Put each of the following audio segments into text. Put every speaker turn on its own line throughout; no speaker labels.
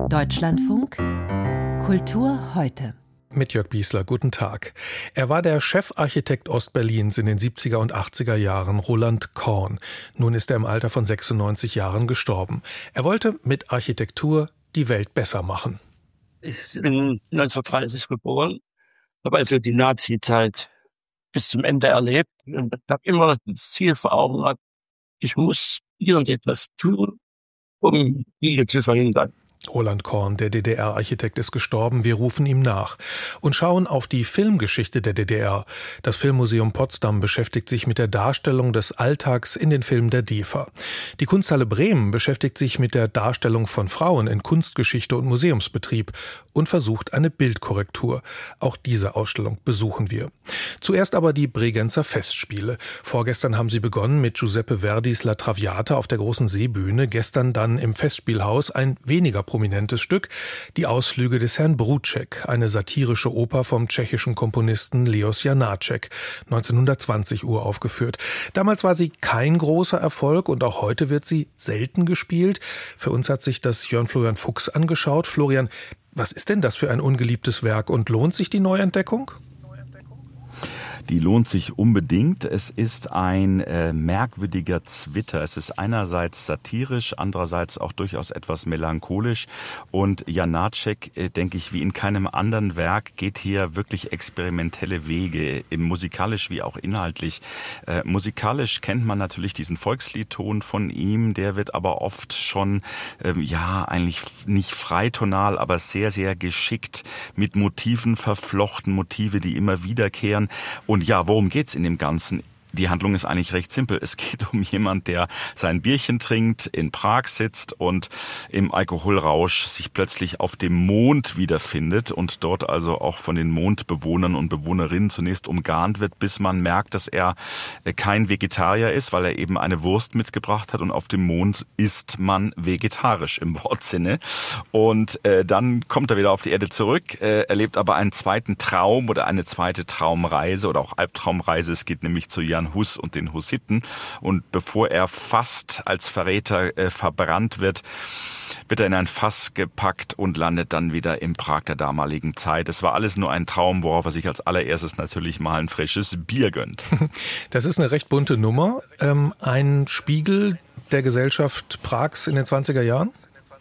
Deutschlandfunk Kultur heute.
Mit Jörg Biesler, guten Tag. Er war der Chefarchitekt Ostberlins in den 70er und 80er Jahren, Roland Korn. Nun ist er im Alter von 96 Jahren gestorben. Er wollte mit Architektur die Welt besser machen.
Ich bin 1930 geboren, habe also die Nazi-Zeit bis zum Ende erlebt und habe immer das Ziel vor Augen gehabt, ich muss irgendetwas tun, um die zu verhindern.
Roland Korn, der DDR-Architekt, ist gestorben. Wir rufen ihm nach und schauen auf die Filmgeschichte der DDR. Das Filmmuseum Potsdam beschäftigt sich mit der Darstellung des Alltags in den Filmen der DEFA. Die Kunsthalle Bremen beschäftigt sich mit der Darstellung von Frauen in Kunstgeschichte und Museumsbetrieb und versucht eine Bildkorrektur. Auch diese Ausstellung besuchen wir. Zuerst aber die Bregenzer Festspiele. Vorgestern haben sie begonnen mit Giuseppe Verdis La Traviata auf der großen Seebühne. Gestern dann im Festspielhaus ein weniger prominentes Stück, die Ausflüge des Herrn Bruček, eine satirische Oper vom tschechischen Komponisten Leos Janáček, 1920 uraufgeführt. Damals war sie kein großer Erfolg und auch heute wird sie selten gespielt. Für uns hat sich das Jörn Florian Fuchs angeschaut. Florian, was ist denn das für ein ungeliebtes Werk und lohnt sich die Neuentdeckung?
Die lohnt sich unbedingt. Es ist ein merkwürdiger Zwitter. Es ist einerseits satirisch, andererseits auch durchaus etwas melancholisch. Und Janáček, denke ich, wie in keinem anderen Werk, geht hier wirklich experimentelle Wege, musikalisch wie auch inhaltlich. Musikalisch kennt man natürlich diesen Volksliedton von ihm. Der wird aber oft schon, eigentlich nicht freitonal, aber sehr, sehr geschickt mit Motiven verflochten, Motive, die immer wiederkehren. Und ja, worum geht's in dem Ganzen? Die Handlung ist eigentlich recht simpel. Es geht um jemand, der sein Bierchen trinkt, in Prag sitzt und im Alkoholrausch sich plötzlich auf dem Mond wiederfindet und dort also auch von den Mondbewohnern und Bewohnerinnen zunächst umgarnt wird, bis man merkt, dass er kein Vegetarier ist, weil er eben eine Wurst mitgebracht hat und auf dem Mond isst man vegetarisch im Wortsinne. Und dann kommt er wieder auf die Erde zurück, erlebt aber einen zweiten Traum oder eine zweite Traumreise oder auch Albtraumreise. Es geht nämlich zu Jan Hus und den Hussiten. Und bevor er fast als Verräter verbrannt wird, wird er in ein Fass gepackt und landet dann wieder im Prag der damaligen Zeit. Es war alles nur ein Traum, worauf er sich als allererstes natürlich mal ein frisches Bier gönnt.
Das ist eine recht bunte Nummer. Ein Spiegel der Gesellschaft Prags in den 20er Jahren?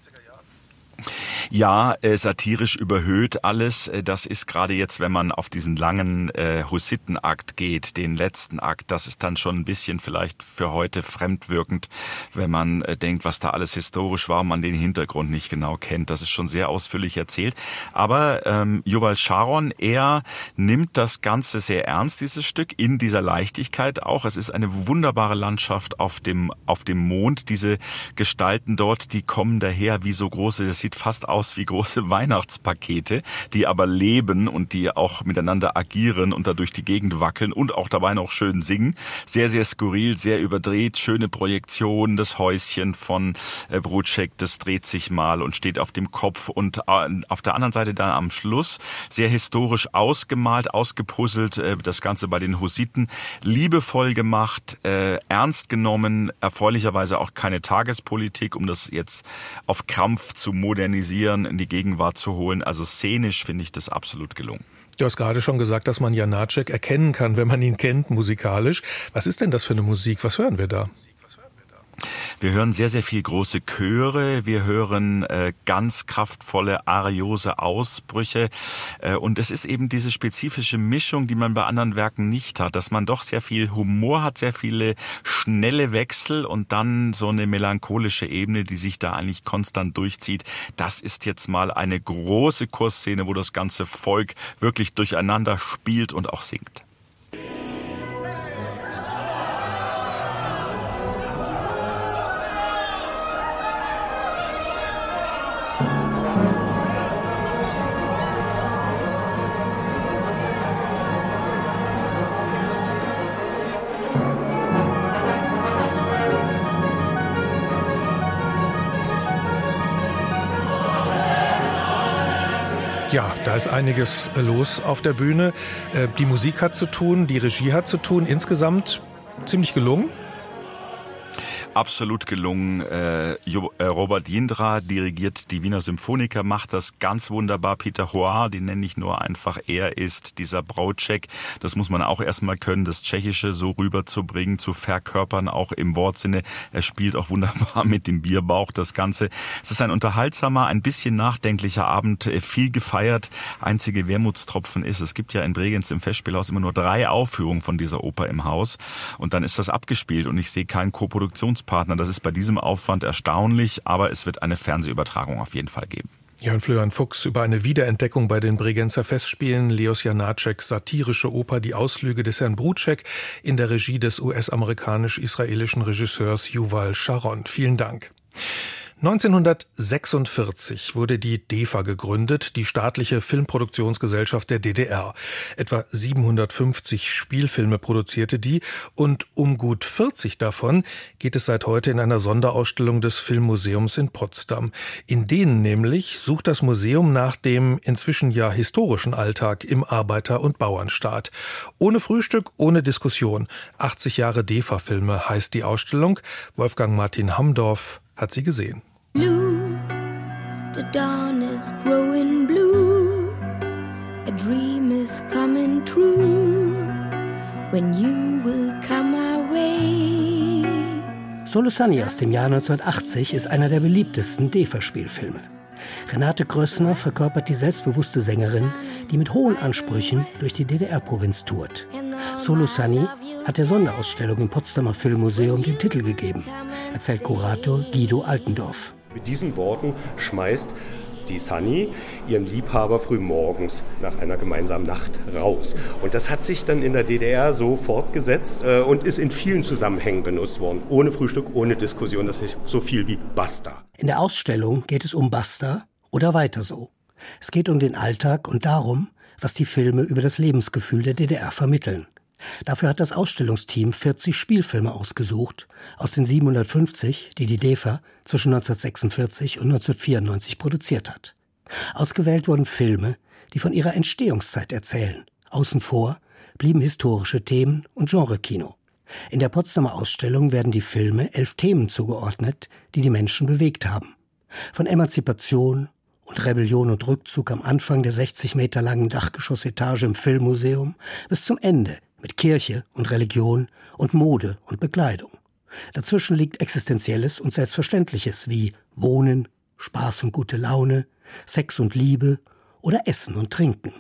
Ja, satirisch überhöht alles. Das ist gerade jetzt, wenn man auf diesen langen Hussitenakt geht, den letzten Akt, das ist dann schon ein bisschen vielleicht für heute fremdwirkend, wenn man denkt, was da alles historisch war und man den Hintergrund nicht genau kennt. Das ist schon sehr ausführlich erzählt. Aber Yuval Sharon, er nimmt das Ganze sehr ernst, dieses Stück, in dieser Leichtigkeit auch. Es ist eine wunderbare Landschaft auf dem Mond. Diese Gestalten dort, die kommen daher wie so große, das sieht fast aus wie große Weihnachtspakete, die aber leben und die auch miteinander agieren und da durch die Gegend wackeln und auch dabei noch schön singen. Sehr, sehr skurril, sehr überdreht, schöne Projektion, das Häuschen von Bruček, das dreht sich mal und steht auf dem Kopf und auf der anderen Seite dann am Schluss sehr historisch ausgemalt, ausgepuzzelt, das Ganze bei den Hussiten, liebevoll gemacht, ernst genommen, erfreulicherweise auch keine Tagespolitik, um das jetzt auf Krampf zu modernisieren, in die Gegenwart zu holen. Also szenisch finde ich das absolut gelungen.
Du hast gerade schon gesagt, dass man Janáček erkennen kann, wenn man ihn kennt, musikalisch. Was ist denn das für eine Musik? Was hören wir da?
Wir hören sehr, sehr viel große Chöre, wir hören ganz kraftvolle, ariose Ausbrüche und es ist eben diese spezifische Mischung, die man bei anderen Werken nicht hat, dass man doch sehr viel Humor hat, sehr viele schnelle Wechsel und dann so eine melancholische Ebene, die sich da eigentlich konstant durchzieht. Das ist jetzt mal eine große Kursszene, wo das ganze Volk wirklich durcheinander spielt und auch singt.
Ja, da ist einiges los auf der Bühne. Die Musik hat zu tun, die Regie hat zu tun. Insgesamt ziemlich gelungen.
absolut gelungen. Robert Jindra dirigiert die Wiener Symphoniker, macht das ganz wunderbar. Peter Hoare, den nenne ich nur einfach, er ist dieser Brautscheck. Das muss man auch erstmal können, das Tschechische so rüberzubringen, zu verkörpern, auch im Wortsinne. Er spielt auch wunderbar mit dem Bierbauch das Ganze. Es ist ein unterhaltsamer, ein bisschen nachdenklicher Abend, viel gefeiert. Einzige Wermutstropfen ist, es gibt ja in Bregenz im Festspielhaus immer nur 3 Aufführungen von dieser Oper im Haus und dann ist das abgespielt und ich sehe keinen Koproduktionspartner. Das ist bei diesem Aufwand erstaunlich, aber es wird eine Fernsehübertragung auf jeden Fall geben.
Jörn Florian Fuchs über eine Wiederentdeckung bei den Bregenzer Festspielen, Leos Janáčeks satirische Oper Die Ausflüge des Herrn Brutschek in der Regie des US-amerikanisch-israelischen Regisseurs Yuval Sharon. Vielen Dank. 1946 wurde die DEFA gegründet, die staatliche Filmproduktionsgesellschaft der DDR. Etwa 750 Spielfilme produzierte die und um gut 40 davon geht es seit heute in einer Sonderausstellung des Filmmuseums in Potsdam. In denen nämlich sucht das Museum nach dem inzwischen ja historischen Alltag im Arbeiter- und Bauernstaat. Ohne Frühstück, ohne Diskussion. 80 Jahre DEFA-Filme heißt die Ausstellung. Wolfgang Martin Hamdorf hat sie gesehen.
Blue, the dawn is growing blue. A dream is coming true. When you will come our way.
Solo Sunny aus dem Jahr 1980 ist einer der beliebtesten DEFA-Spielfilme. Renate Grössner verkörpert die selbstbewusste Sängerin, die mit hohen Ansprüchen durch die DDR-Provinz tourt. Solo Sunny hat der Sonderausstellung im Potsdamer Filmmuseum den Titel gegeben, erzählt Kurator Guido Altendorf.
Mit diesen Worten schmeißt die Sunny ihren Liebhaber frühmorgens nach einer gemeinsamen Nacht raus. Und das hat sich dann in der DDR so fortgesetzt und ist in vielen Zusammenhängen benutzt worden. Ohne Frühstück, ohne Diskussion. Das ist so viel wie Basta.
In der Ausstellung geht es um Basta oder weiter so. Es geht um den Alltag und darum, was die Filme über das Lebensgefühl der DDR vermitteln. Dafür hat das Ausstellungsteam 40 Spielfilme ausgesucht, aus den 750, die die DEFA zwischen 1946 und 1994 produziert hat. Ausgewählt wurden Filme, die von ihrer Entstehungszeit erzählen. Außen vor blieben historische Themen und Genrekino. In der Potsdamer Ausstellung werden die Filme 11 Themen zugeordnet, die die Menschen bewegt haben. Von Emanzipation und Rebellion und Rückzug am Anfang der 60 Meter langen Dachgeschossetage im Filmmuseum bis zum Ende mit Kirche und Religion und Mode und Bekleidung. Dazwischen liegt Existenzielles und Selbstverständliches wie Wohnen, Spaß und gute Laune, Sex und Liebe oder Essen und Trinken.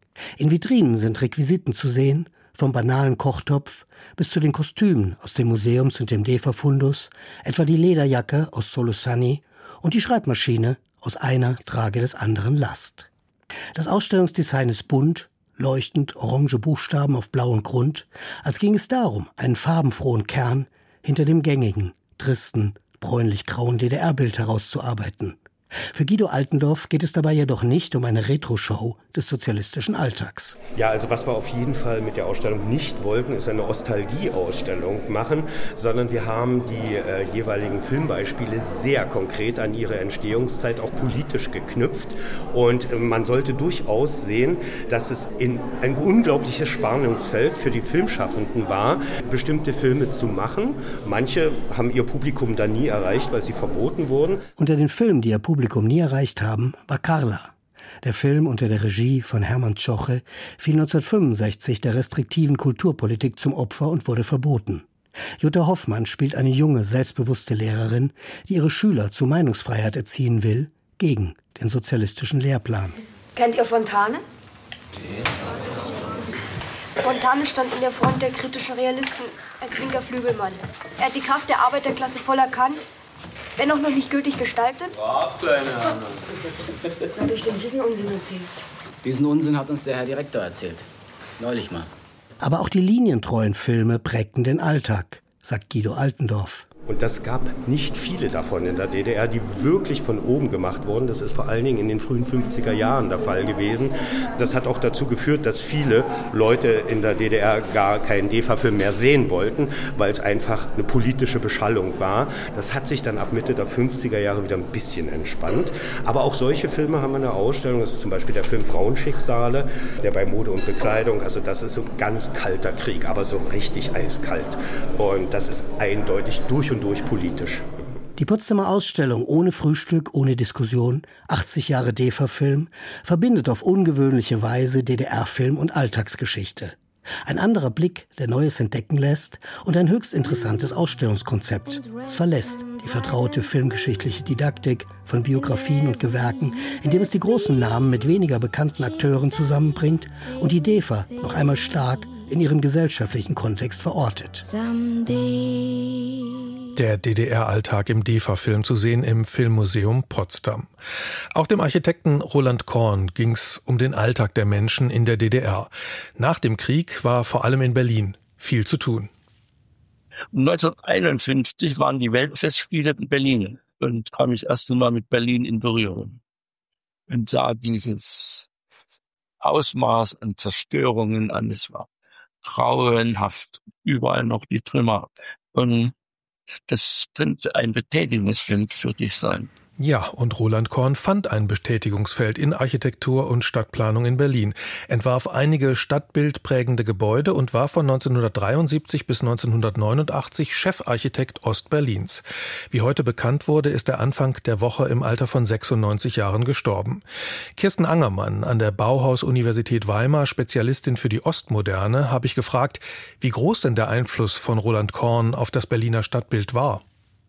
In Vitrinen sind Requisiten zu sehen, vom banalen Kochtopf bis zu den Kostümen aus dem Museums- und dem DEFA-Fundus, etwa die Lederjacke aus Solo Sunny und die Schreibmaschine aus einer trage des anderen Last. Das Ausstellungsdesign ist bunt, leuchtend orange Buchstaben auf blauem Grund, als ging es darum, einen farbenfrohen Kern hinter dem gängigen, tristen, bräunlich-grauen DDR-Bild herauszuarbeiten. Für Guido Altendorf geht es dabei jedoch nicht um eine Retro-Show des sozialistischen Alltags.
Ja, also was wir auf jeden Fall mit der Ausstellung nicht wollten, ist eine Nostalgie-Ausstellung machen, sondern wir haben die jeweiligen Filmbeispiele sehr konkret an ihre Entstehungszeit auch politisch geknüpft. Und man sollte durchaus sehen, dass es ein unglaubliches Spannungsfeld für die Filmschaffenden war, bestimmte Filme zu machen. Manche haben ihr Publikum da nie erreicht, weil sie verboten wurden.
Unter den Filmen, die ihr Publikum nie erreicht haben, war Carla. Der Film unter der Regie von Hermann Tschoche fiel 1965 der restriktiven Kulturpolitik zum Opfer und wurde verboten. Jutta Hoffmann spielt eine junge, selbstbewusste Lehrerin, die ihre Schüler zur Meinungsfreiheit erziehen will, gegen den sozialistischen Lehrplan.
Kennt ihr Fontane? Fontane stand in der Front der kritischen Realisten als linker Flügelmann. Er hat die Kraft der Arbeiterklasse voll erkannt, wenn auch noch nicht gültig gestaltet. Hat euch denn diesen Unsinn erzählt?
Diesen Unsinn hat uns der Herr Direktor erzählt. Neulich mal.
Aber auch die linientreuen Filme prägten den Alltag, sagt Guido Altendorf.
Und das gab nicht viele davon in der DDR, die wirklich von oben gemacht wurden. Das ist vor allen Dingen in den frühen 50er Jahren der Fall gewesen. Das hat auch dazu geführt, dass viele Leute in der DDR gar keinen DEFA-Film mehr sehen wollten, weil es einfach eine politische Beschallung war. Das hat sich dann ab Mitte der 50er Jahre wieder ein bisschen entspannt. Aber auch solche Filme haben wir in der Ausstellung. Das ist zum Beispiel der Film Frauenschicksale, der bei Mode und Bekleidung, also das ist so ein ganz kalter Krieg, aber so richtig eiskalt. Und das ist eindeutig durch und und durch politisch.
Die Potsdamer Ausstellung Ohne Frühstück, ohne Diskussion, 80 Jahre DEFA-Film, verbindet auf ungewöhnliche Weise DDR-Film und Alltagsgeschichte. Ein anderer Blick, der Neues entdecken lässt, und ein höchst interessantes Ausstellungskonzept. Es verlässt die vertraute filmgeschichtliche Didaktik von Biografien und Gewerken, indem es die großen Namen mit weniger bekannten Akteuren zusammenbringt und die DEFA noch einmal stark in ihrem gesellschaftlichen Kontext verortet.
Der DDR-Alltag im DEFA-Film zu sehen im Filmmuseum Potsdam. Auch dem Architekten Roland Korn ging es um den Alltag der Menschen in der DDR. Nach dem Krieg war vor allem in Berlin viel zu tun.
1951 waren die Weltfestspiele in Berlin und kam ich erst einmal mit Berlin in Berührung und sah dieses Ausmaß an Zerstörungen an. Es war grauenhaft, überall noch die Trümmer. Und das könnte ein Betätigungsfeld für dich sein.
Ja, und Roland Korn fand ein Betätigungsfeld in Architektur und Stadtplanung in Berlin, entwarf einige stadtbildprägende Gebäude und war von 1973 bis 1989 Chefarchitekt Ostberlins. Wie heute bekannt wurde, ist er Anfang der Woche im Alter von 96 Jahren gestorben. Kirsten Angermann an der Bauhaus-Universität Weimar, Spezialistin für die Ostmoderne, habe ich gefragt, wie groß denn der Einfluss von Roland Korn auf das Berliner Stadtbild war.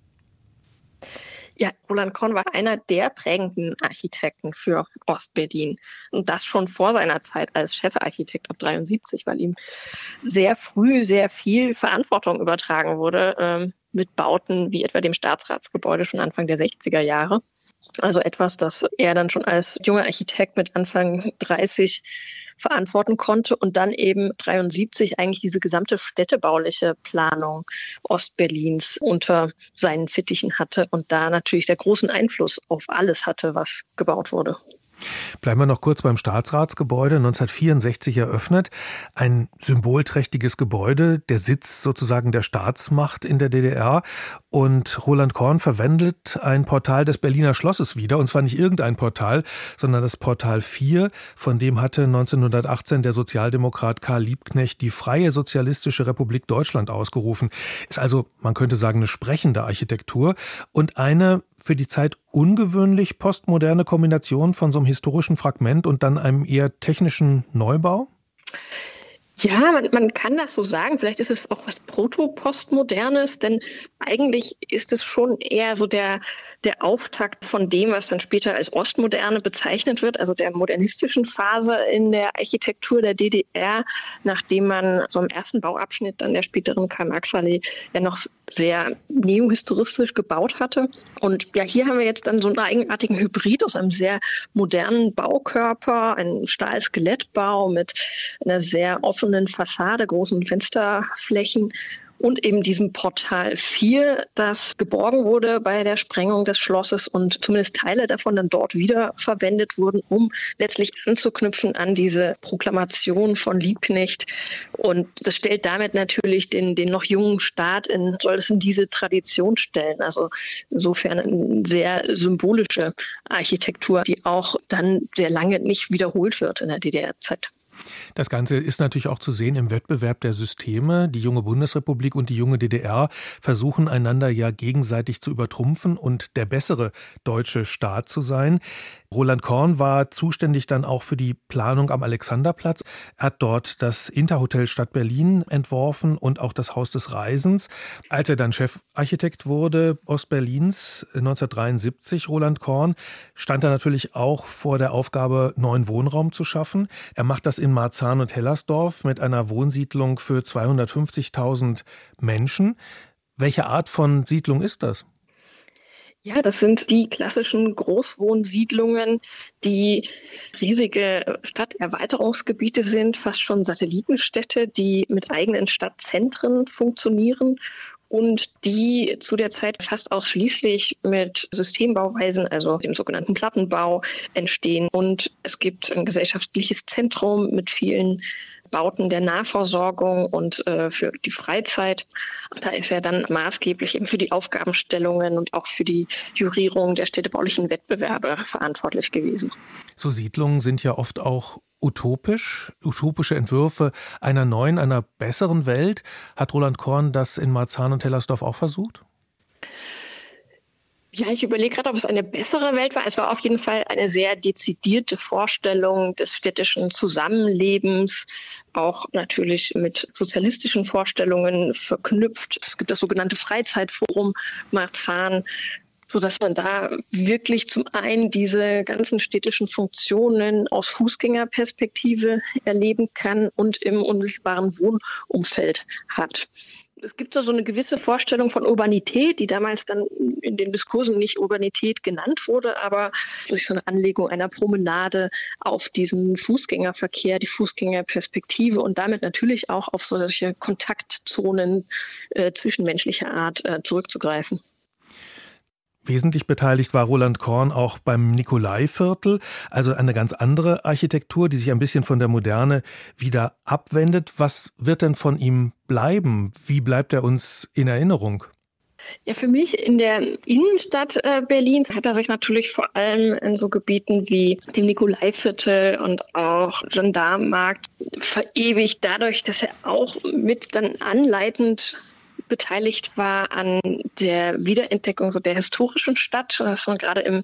Ja, Roland Korn war einer der prägenden Architekten für Ostberlin. Und das schon vor seiner Zeit als Chefarchitekt ab 73, weil ihm sehr früh sehr viel Verantwortung übertragen wurde mit Bauten wie etwa dem Staatsratsgebäude schon Anfang der 60er Jahre. Also etwas, das er dann schon als junger Architekt mit Anfang 30 verantworten konnte und dann eben 73 eigentlich diese gesamte städtebauliche Planung Ostberlins unter seinen Fittichen hatte und da natürlich sehr großen Einfluss auf alles hatte, was gebaut wurde.
Bleiben wir noch kurz beim Staatsratsgebäude, 1964 eröffnet. Ein symbolträchtiges Gebäude, der Sitz sozusagen der Staatsmacht in der DDR. Und Roland Korn verwendet ein Portal des Berliner Schlosses wieder. Und zwar nicht irgendein Portal, sondern das Portal 4. Von dem hatte 1918 der Sozialdemokrat Karl Liebknecht die Freie Sozialistische Republik Deutschland ausgerufen. Ist also, man könnte sagen, eine sprechende Architektur und eine für die Zeit ungewöhnlich postmoderne Kombination von so einem historischen Fragment und dann einem eher technischen Neubau?
Ja, man kann das so sagen. Vielleicht ist es auch was Proto-Postmodernes, denn eigentlich ist es schon eher so der Auftakt von dem, was dann später als Ostmoderne bezeichnet wird, also der modernistischen Phase in der Architektur der DDR, nachdem man so im ersten Bauabschnitt dann der späteren Karl-Marx-Allee ja noch sehr neohistoristisch gebaut hatte. Und ja, hier haben wir jetzt dann so einen eigenartigen Hybrid aus einem sehr modernen Baukörper, einem Stahlskelettbau mit einer sehr offenen Fassade, großen Fensterflächen und eben diesem Portal 4, das geborgen wurde bei der Sprengung des Schlosses und zumindest Teile davon dann dort wieder verwendet wurden, um letztlich anzuknüpfen an diese Proklamation von Liebknecht. Und das stellt damit natürlich den noch jungen Staat soll es in diese Tradition stellen. Also insofern eine sehr symbolische Architektur, die auch dann sehr lange nicht wiederholt wird in der DDR-Zeit.
Das Ganze ist natürlich auch zu sehen im Wettbewerb der Systeme. Die junge Bundesrepublik und die junge DDR versuchen einander ja gegenseitig zu übertrumpfen und der bessere deutsche Staat zu sein. Roland Korn war zuständig dann auch für die Planung am Alexanderplatz. Er hat dort das Interhotel Stadt Berlin entworfen und auch das Haus des Reisens. Als er dann Chefarchitekt wurde Ostberlins 1973, Roland Korn, stand er natürlich auch vor der Aufgabe, neuen Wohnraum zu schaffen. Er macht das in Marzahn und Hellersdorf mit einer Wohnsiedlung für 250.000 Menschen. Welche Art von Siedlung ist das?
Ja, das sind die klassischen Großwohnsiedlungen, die riesige Stadterweiterungsgebiete sind, fast schon Satellitenstädte, die mit eigenen Stadtzentren funktionieren und die zu der Zeit fast ausschließlich mit Systembauweisen, also dem sogenannten Plattenbau, entstehen. Und es gibt ein gesellschaftliches Zentrum mit vielen Bauten der Nahversorgung und für die Freizeit. Da ist er dann maßgeblich eben für die Aufgabenstellungen und auch für die Jurierung der städtebaulichen Wettbewerbe verantwortlich gewesen.
So Siedlungen sind ja oft auch utopische Entwürfe einer neuen, einer besseren Welt. Hat Roland Korn das in Marzahn und Hellersdorf auch versucht?
Ja, ich überlege gerade, ob es eine bessere Welt war. Es war auf jeden Fall eine sehr dezidierte Vorstellung des städtischen Zusammenlebens, auch natürlich mit sozialistischen Vorstellungen verknüpft. Es gibt das sogenannte Freizeitforum Marzahn, sodass man da wirklich zum einen diese ganzen städtischen Funktionen aus Fußgängerperspektive erleben kann und im unmittelbaren Wohnumfeld hat. Es gibt so eine gewisse Vorstellung von Urbanität, die damals dann in den Diskursen nicht Urbanität genannt wurde, aber durch so eine Anlegung einer Promenade auf diesen Fußgängerverkehr, die Fußgängerperspektive und damit natürlich auch auf solche Kontaktzonen zwischenmenschlicher Art zurückzugreifen.
Wesentlich beteiligt war Roland Korn auch beim Nikolaiviertel, also eine ganz andere Architektur, die sich ein bisschen von der Moderne wieder abwendet. Was wird denn von ihm bleiben? Wie bleibt er uns in Erinnerung?
Ja, für mich in der Innenstadt Berlins hat er sich natürlich vor allem in so Gebieten wie dem Nikolaiviertel und auch Gendarmenmarkt verewigt, dadurch, dass er auch mit dann anleitend beteiligt war an der Wiederentdeckung so der historischen Stadt, dass man gerade im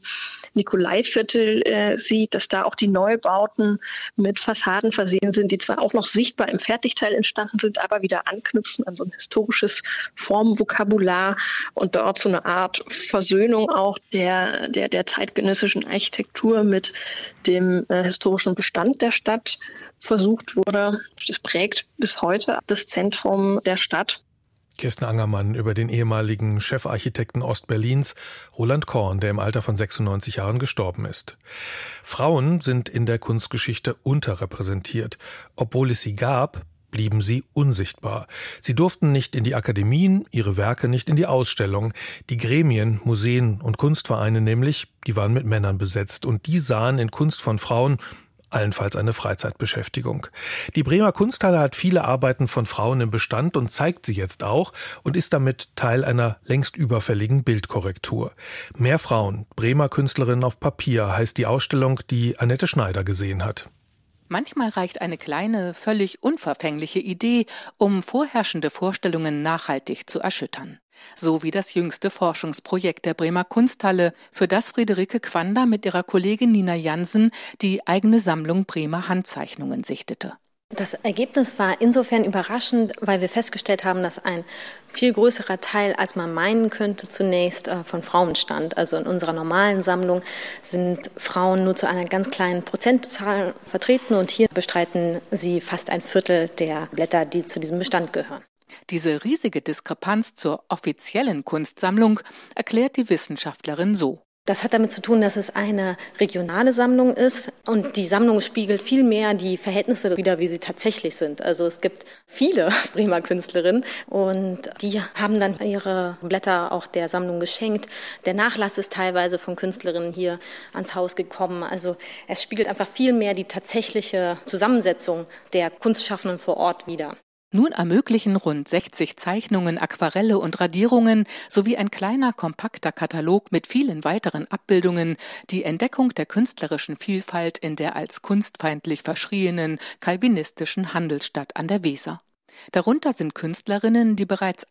Nikolaiviertel sieht, dass da auch die Neubauten mit Fassaden versehen sind, die zwar auch noch sichtbar im Fertigteil entstanden sind, aber wieder anknüpfen an so ein historisches Formvokabular und dort so eine Art Versöhnung auch der zeitgenössischen Architektur mit dem historischen Bestand der Stadt versucht wurde. Das prägt bis heute das Zentrum der Stadt.
Kirsten Angermann über den ehemaligen Chefarchitekten Ostberlins, Roland Korn, der im Alter von 96 Jahren gestorben ist. Frauen sind in der Kunstgeschichte unterrepräsentiert. Obwohl es sie gab, blieben sie unsichtbar. Sie durften nicht in die Akademien, ihre Werke nicht in die Ausstellung. Die Gremien, Museen und Kunstvereine nämlich, die waren mit Männern besetzt und die sahen in Kunst von Frauen allenfalls eine Freizeitbeschäftigung. Die Bremer Kunsthalle hat viele Arbeiten von Frauen im Bestand und zeigt sie jetzt auch und ist damit Teil einer längst überfälligen Bildkorrektur. Mehr Frauen, Bremer Künstlerinnen auf Papier heißt die Ausstellung, die Annette Schneider gesehen hat.
Manchmal reicht eine kleine, völlig unverfängliche Idee, um vorherrschende Vorstellungen nachhaltig zu erschüttern. So wie das jüngste Forschungsprojekt der Bremer Kunsthalle, für das Friederike Quander mit ihrer Kollegin Nina Jansen die eigene Sammlung Bremer Handzeichnungen sichtete.
Das Ergebnis war insofern überraschend, weil wir festgestellt haben, dass ein viel größerer Teil, als man meinen könnte, zunächst von Frauen stammt. Also in unserer normalen Sammlung sind Frauen nur zu einer ganz kleinen Prozentzahl vertreten und hier bestreiten sie fast ein Viertel der Blätter, die zu diesem Bestand gehören.
Diese riesige Diskrepanz zur offiziellen Kunstsammlung erklärt die Wissenschaftlerin so.
Das hat damit zu tun, dass es eine regionale Sammlung ist und die Sammlung spiegelt viel mehr die Verhältnisse wider, wie sie tatsächlich sind. Also es gibt viele Bremer Künstlerinnen und die haben dann ihre Blätter auch der Sammlung geschenkt. Der Nachlass ist teilweise von Künstlerinnen hier ans Haus gekommen. Also es spiegelt einfach viel mehr die tatsächliche Zusammensetzung der Kunstschaffenden vor Ort wider.
Nun ermöglichen rund 60 Zeichnungen, Aquarelle und Radierungen sowie ein kleiner, kompakter Katalog mit vielen weiteren Abbildungen die Entdeckung der künstlerischen Vielfalt in der als kunstfeindlich verschrienen calvinistischen Handelsstadt an der Weser. Darunter sind Künstlerinnen, die bereits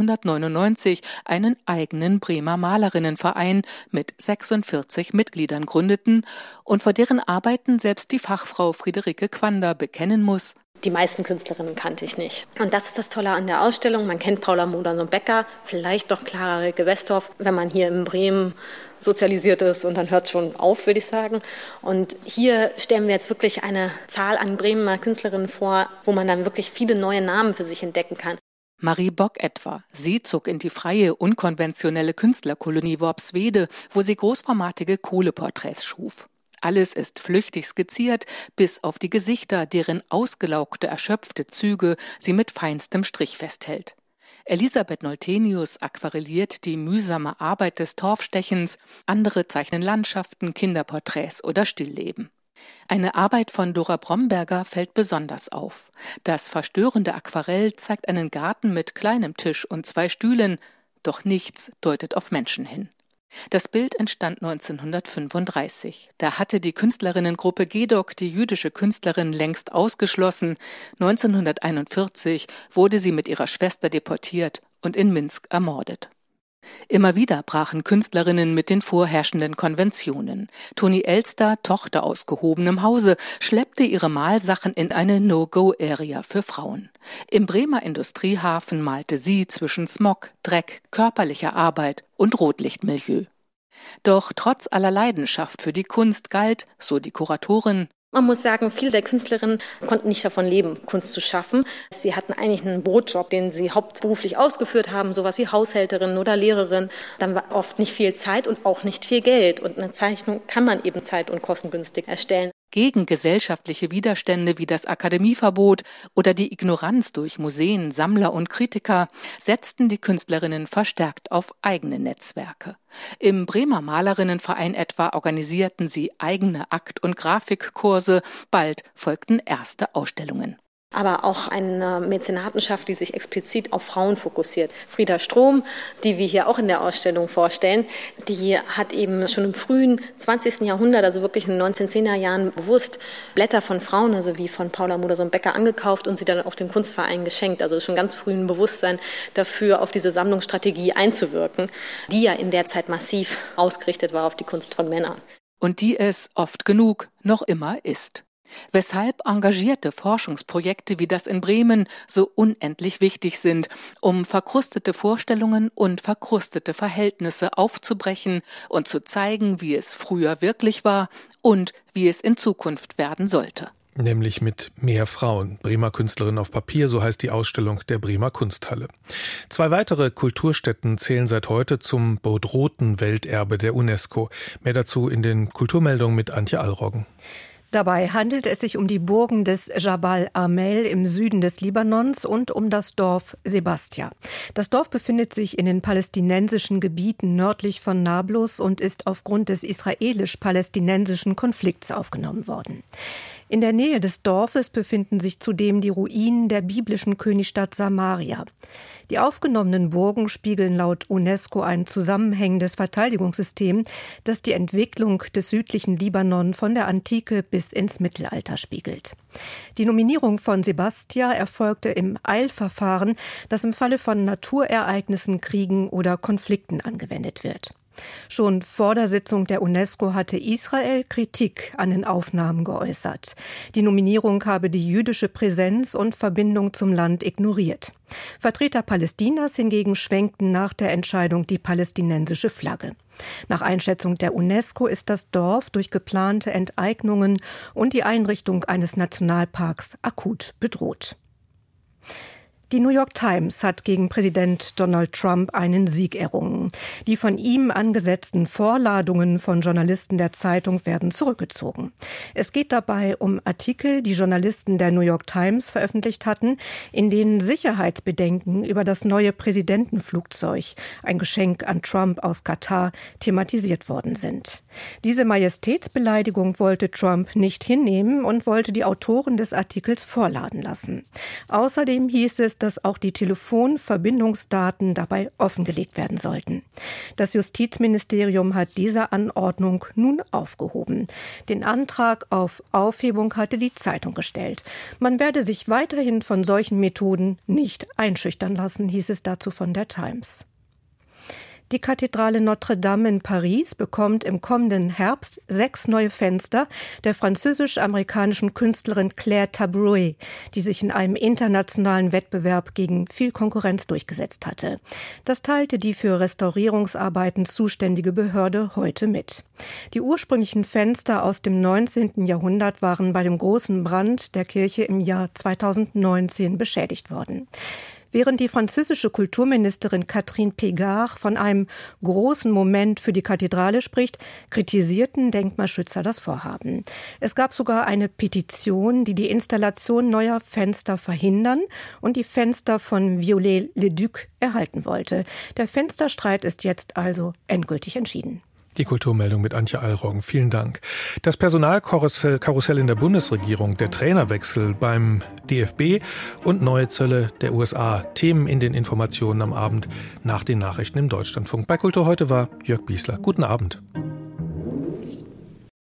1899 einen eigenen Bremer Malerinnenverein mit 46 Mitgliedern gründeten und vor deren Arbeiten selbst die Fachfrau Friederike Quander bekennen muss:
Die meisten Künstlerinnen kannte ich nicht. Und das ist das Tolle an der Ausstellung. Man kennt Paula Modersohn-Becker, vielleicht doch Clara Rilke-Westhoff, wenn man hier in Bremen sozialisiert ist, und dann hört es schon auf, würde ich sagen. Und hier stellen wir jetzt wirklich eine Zahl an Bremer Künstlerinnen vor, wo man dann wirklich viele neue Namen für sich entdecken kann.
Marie Bock etwa. Sie zog in die freie, unkonventionelle Künstlerkolonie Worpswede, wo sie großformatige Kohleporträts schuf. Alles ist flüchtig skizziert, bis auf die Gesichter, deren ausgelaugte, erschöpfte Züge sie mit feinstem Strich festhält. Elisabeth Noltenius aquarelliert die mühsame Arbeit des Torfstechens, andere zeichnen Landschaften, Kinderporträts oder Stillleben. Eine Arbeit von Dora Bromberger fällt besonders auf. Das verstörende Aquarell zeigt einen Garten mit kleinem Tisch und 2 Stühlen, doch nichts deutet auf Menschen hin. Das Bild entstand 1935. Da hatte die Künstlerinnengruppe GEDOC die jüdische Künstlerin längst ausgeschlossen. 1941 wurde sie mit ihrer Schwester deportiert und in Minsk ermordet. Immer wieder brachen Künstlerinnen mit den vorherrschenden Konventionen. Toni Elster, Tochter aus gehobenem Hause, schleppte ihre Malsachen in eine No-Go-Area für Frauen. Im Bremer Industriehafen malte sie zwischen Smog, Dreck, körperlicher Arbeit und Rotlichtmilieu. Doch trotz aller Leidenschaft für die Kunst galt, so die Kuratorin,
man muss sagen, viele der Künstlerinnen konnten nicht davon leben, Kunst zu schaffen. Sie hatten eigentlich einen Brotjob, den sie hauptberuflich ausgeführt haben, sowas wie Haushälterin oder Lehrerin. Dann war oft nicht viel Zeit und auch nicht viel Geld. Und eine Zeichnung kann man eben zeit- und kostengünstig erstellen.
Gegen gesellschaftliche Widerstände wie das Akademieverbot oder die Ignoranz durch Museen, Sammler und Kritiker setzten die Künstlerinnen verstärkt auf eigene Netzwerke. Im Bremer Malerinnenverein etwa organisierten sie eigene Akt- und Grafikkurse. Bald folgten erste Ausstellungen.
Aber auch eine Mäzenatenschaft, die sich explizit auf Frauen fokussiert. Frieda Strom, die wir hier auch in der Ausstellung vorstellen, die hat eben schon im frühen 20. Jahrhundert, also wirklich in den 1910er Jahren, bewusst Blätter von Frauen, also wie von Paula Modersohn-Becker, angekauft und sie dann auch dem Kunstverein geschenkt. Also schon ganz früh ein Bewusstsein dafür, auf diese Sammlungsstrategie einzuwirken, die ja in der Zeit massiv ausgerichtet war auf die Kunst von Männern.
Und die es oft genug noch immer ist. Weshalb engagierte Forschungsprojekte wie das in Bremen so unendlich wichtig sind, um verkrustete Vorstellungen und verkrustete Verhältnisse aufzubrechen und zu zeigen, wie es früher wirklich war und wie es in Zukunft werden sollte.
Nämlich mit mehr Frauen. Bremer Künstlerin auf Papier, so heißt die Ausstellung der Bremer Kunsthalle. 2 weitere Kulturstätten zählen seit heute zum bedrohten Welterbe der UNESCO. Mehr dazu in den Kulturmeldungen mit Antje Allroggen.
Dabei handelt es sich um die Burgen des Jabal Amel im Süden des Libanons und um das Dorf Sebastia. Das Dorf befindet sich in den palästinensischen Gebieten nördlich von Nablus und ist aufgrund des israelisch-palästinensischen Konflikts aufgenommen worden. In der Nähe des Dorfes befinden sich zudem die Ruinen der biblischen Königstadt Samaria. Die aufgenommenen Burgen spiegeln laut UNESCO ein zusammenhängendes Verteidigungssystem, das die Entwicklung des südlichen Libanon von der Antike bis ins Mittelalter spiegelt. Die Nominierung von Sebastia erfolgte im Eilverfahren, das im Falle von Naturereignissen, Kriegen oder Konflikten angewendet wird. Schon vor der Sitzung der UNESCO hatte Israel Kritik an den Aufnahmen geäußert. Die Nominierung habe die jüdische Präsenz und Verbindung zum Land ignoriert. Vertreter Palästinas hingegen schwenkten nach der Entscheidung die palästinensische Flagge. Nach Einschätzung der UNESCO ist das Dorf durch geplante Enteignungen und die Einrichtung eines Nationalparks akut bedroht. Die New York Times hat gegen Präsident Donald Trump einen Sieg errungen. Die von ihm angesetzten Vorladungen von Journalisten der Zeitung werden zurückgezogen. Es geht dabei um Artikel, die Journalisten der New York Times veröffentlicht hatten, in denen Sicherheitsbedenken über das neue Präsidentenflugzeug, ein Geschenk an Trump aus Katar, thematisiert worden sind. Diese Majestätsbeleidigung wollte Trump nicht hinnehmen und wollte die Autoren des Artikels vorladen lassen. Außerdem hieß es, dass auch die Telefonverbindungsdaten dabei offengelegt werden sollten. Das Justizministerium hat diese Anordnung nun aufgehoben. Den Antrag auf Aufhebung hatte die Zeitung gestellt. Man werde sich weiterhin von solchen Methoden nicht einschüchtern lassen, hieß es dazu von der Times. Die Kathedrale Notre-Dame in Paris bekommt im kommenden Herbst 6 neue Fenster der französisch-amerikanischen Künstlerin Claire Tabouret, die sich in einem internationalen Wettbewerb gegen viel Konkurrenz durchgesetzt hatte. Das teilte die für Restaurierungsarbeiten zuständige Behörde heute mit. Die ursprünglichen Fenster aus dem 19. Jahrhundert waren bei dem großen Brand der Kirche im Jahr 2019 beschädigt worden. Während die französische Kulturministerin Catherine Pégard von einem großen Moment für die Kathedrale spricht, kritisierten Denkmalschützer das Vorhaben. Es gab sogar eine Petition, die die Installation neuer Fenster verhindern und die Fenster von Viollet-le-Duc erhalten wollte. Der Fensterstreit ist jetzt also endgültig entschieden.
Die Kulturmeldung mit Antje Allroggen. Vielen Dank. Das Personalkarussell in der Bundesregierung, der Trainerwechsel beim DFB und neue Zölle der USA. Themen in den Informationen am Abend nach den Nachrichten im Deutschlandfunk. Bei Kultur heute war Jörg Biesler. Guten Abend.